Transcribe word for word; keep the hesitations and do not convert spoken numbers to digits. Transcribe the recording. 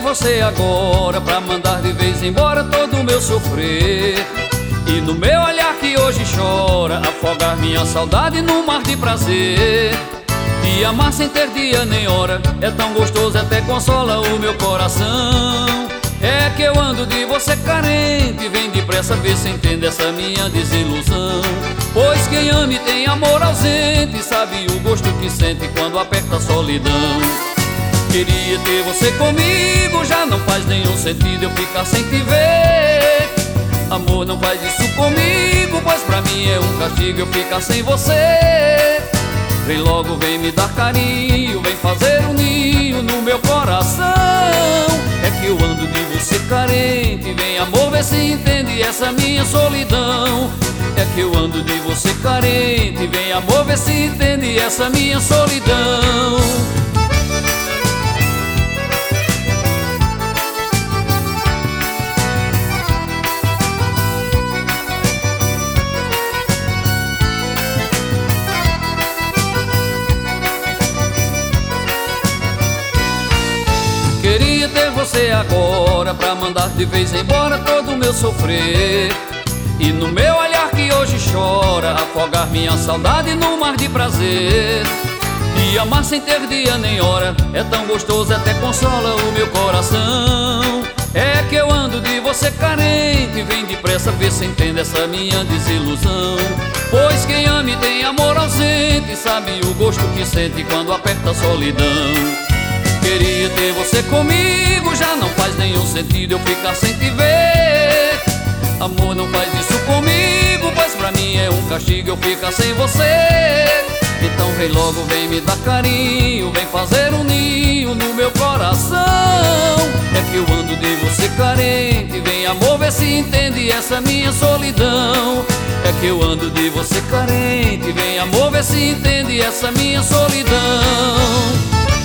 você agora pra mandar de vez embora todo o meu sofrer. E no meu olhar que hoje chora, afogar minha saudade num mar de prazer. E amar sem ter dia nem hora é tão gostoso, até consola o meu coração. É que eu ando de você carente, vem depressa ver se entende essa minha desilusão. Pois quem ama e tem amor ausente sabe o gosto que sente quando aperta a solidão. Queria ter você comigo, já não faz nenhum sentido eu ficar sem te ver. Amor, não faz isso comigo, pois pra mim é um castigo eu ficar sem você. Vem logo, vem me dar carinho, vem fazer um ninho no meu coração. É que eu ando de você carente, vem amor, vê se entende essa minha solidão. É que eu ando de você carente, vem amor, vê se entende essa minha solidão. Queria ter você agora pra mandar de vez embora todo o meu sofrer. E no meu olhar que hoje chora, afogar minha saudade num mar de prazer. E amar sem ter dia nem hora é tão gostoso, até consola o meu coração. É que eu ando de você carente, vem depressa ver se entende essa minha desilusão. Pois quem ama e tem amor ausente sabe o gosto que sente quando aperta a solidão. Queria ter você comigo, já não faz nenhum sentido eu ficar sem te ver. Amor, não faz isso comigo, pois pra mim é um castigo eu ficar sem você. Então vem logo, vem me dar carinho, vem fazer um ninho no meu coração. É que eu ando de você carente, vem amor, vê se entende essa minha solidão. É que eu ando de você carente, vem amor, vê se entende essa minha solidão.